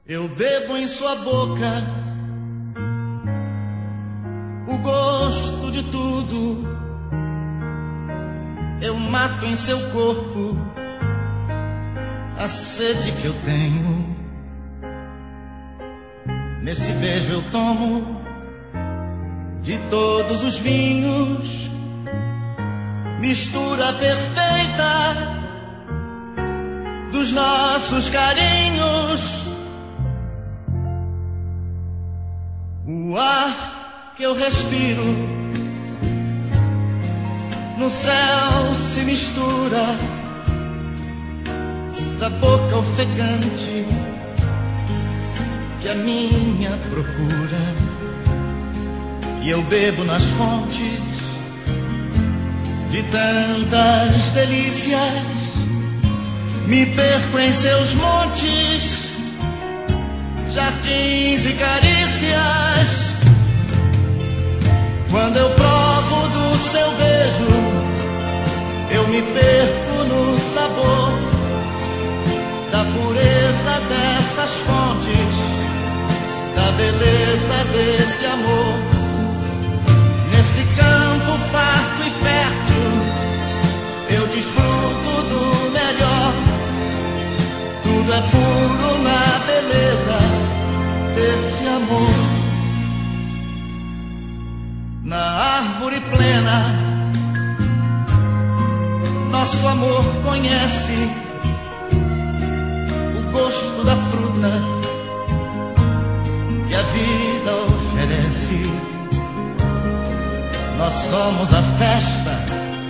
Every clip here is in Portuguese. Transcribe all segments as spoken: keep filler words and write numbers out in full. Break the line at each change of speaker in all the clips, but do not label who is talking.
Eu bebo em sua boca o gosto de tudo. Eu mato em seu corpo a sede que eu tenho. Nesse beijo eu tomo de todos os vinhos, mistura perfeita dos nossos carinhos. O ar que eu respiro no céu se mistura da boca ofegante que a minha procura. E eu bebo nas fontes de tantas delícias, me perco em seus montes, jardins e carícias. Quando eu provo do seu beijo, eu me perco no sabor da pureza dessas fontes, da beleza desse amor. Nesse campo farto e fértil, eu desfruto do melhor. Tudo é puro na beleza desse amor. Na árvore plena, nosso amor conhece o gosto da fruta que a vida oferece. Nós somos a festa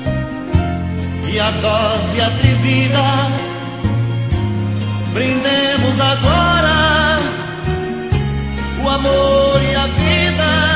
e a dose atrevida. Brindemos agora o amor e a vida.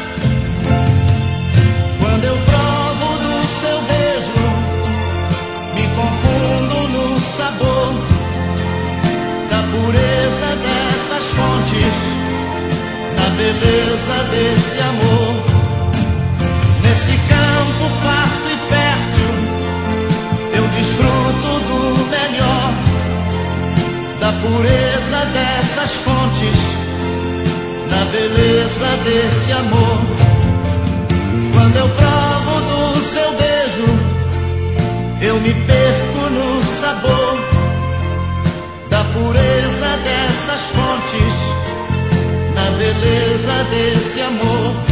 Quando eu provo do seu beijo, me confundo no sabor da pureza dessas fontes, da beleza desse amor. Nesse campo farto e fértil, eu desfruto do melhor, da pureza dessas fontes, da beleza desse amor. Quando eu provo do seu beijo, eu me perco no sabor da pureza dessas fontes, da beleza desse amor.